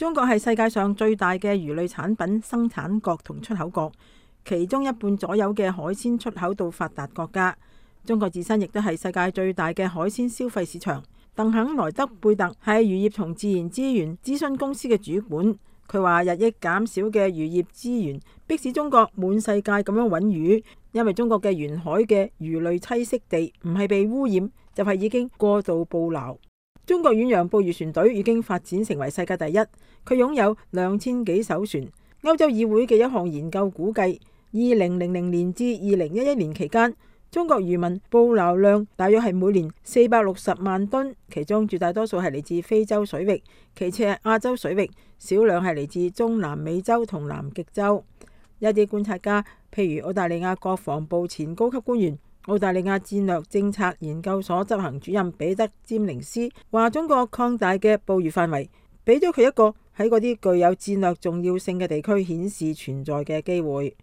中國係世界上最大嘅魚類產品生產國同出口國，其中一半左右嘅海鮮出口到發達國家。中國自身亦都係世界最大嘅海鮮消費市場。鄧肯萊德貝特係漁業同自然資源諮詢公司嘅主管，佢話日益減少嘅漁業資源迫使中國滿世界咁樣揾魚，因為中國嘅沿海嘅魚類棲息地唔係被污染，就係已經過度捕撈。中國遠洋捕魚船隊已經發展成為世界第一，佢擁有2000幾艘船。歐洲議會嘅一項研究估計，2000年至2011年期間，中國漁民捕撈量大約係每年460萬噸，其中絕大多數係嚟自非洲水域，其次係亞洲水域，少量係嚟自中南美洲同南極洲。一啲觀察家，譬如澳大利亞國防部前高級官員、澳大利亞戰略政策研究所執行主任彼得·詹寧斯話：中國擴大嘅捕魚範圍，俾咗佢一個喺嗰啲具有戰略重要性嘅地區顯示存在嘅機會。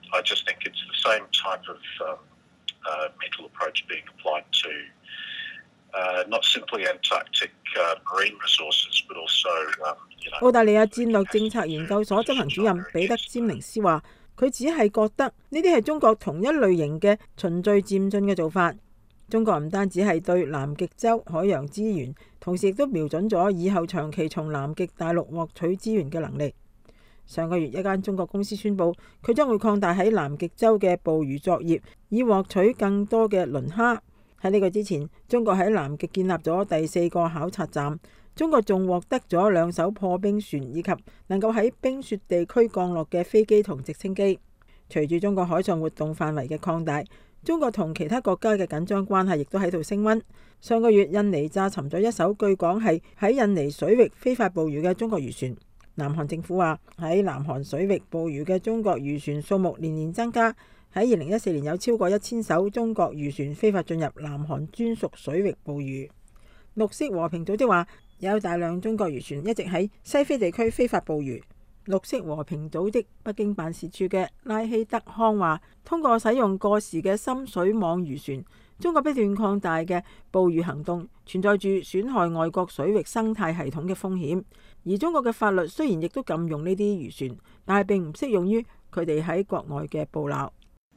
mental approach being applied to not simply Antarctic marine resources, but also 澳大利亞戰略政策研究所執行主任彼得·詹寧斯話：佢只係覺得呢啲係中國同一類型嘅循序漸進嘅做法。中國唔單止係對南極洲海洋資源，同時亦都瞄準咗以後長期從南極大陸獲取資源嘅能力。上個月，一間中國公司宣布，佢將會擴大喺南極洲嘅捕魚作業，以獲取更多嘅磷蝦。喺呢個之前，中國喺南極建立咗第4個考察站。中國仲獲得咗2艘破冰船，以及能夠喺冰雪地區降落嘅飛機同直升機。隨住中國海上活動範圍嘅擴大，中國同其他國家嘅緊張關係亦都喺度升溫。上個月，印尼炸沉咗一艘據講係喺印尼水域非法捕魚嘅中國漁船。南韓政府話喺南韓水域捕魚嘅中國漁船數目年年增加，喺2014年有超過1000艘中國漁船非法進入南韓專屬水域捕魚。綠色和平組織話有大量中國漁船一直喺西非地區非法捕魚。綠色和平組織北京辦事處嘅拉希德康話，通過使用過時嘅深水網漁船，中國不斷擴大嘅捕魚行動存在住損害外國水域生態系統嘅風險。而中國嘅法律雖然亦都禁用呢啲漁船，但係並唔適用於佢哋喺國外嘅捕撈。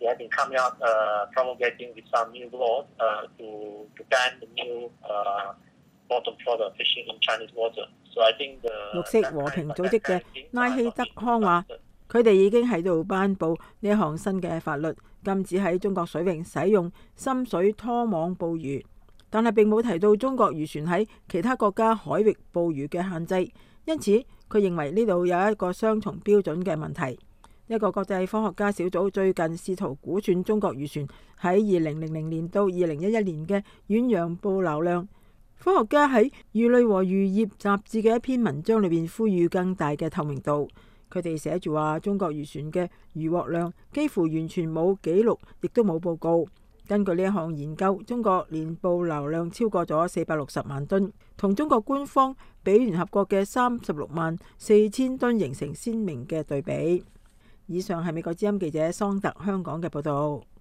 綠色和平組織嘅拉希德康話，佢哋已經喺度頒布呢一項新嘅法律，禁止喺中國水域使用深水拖網捕魚，但係並冇提到中國漁船喺其他國家海域捕魚嘅限制。因此，佢認為呢度有一個雙重標準嘅問題。一個國際科學家小組最近試圖估算中國漁船喺2000年到2011年嘅遠洋捕撈量。科學家喺《魚類和漁業雜誌》嘅一篇文章裏邊呼籲更大嘅透明度。佢哋寫住話，中國漁船嘅漁獲量幾乎完全冇記錄，亦都冇報告。根據呢一項研究，中國年捕撈量超過咗460萬噸，同中國官方俾聯合國嘅36萬4千噸形成鮮明嘅對比。以上係美國之音記者桑特香港嘅報導。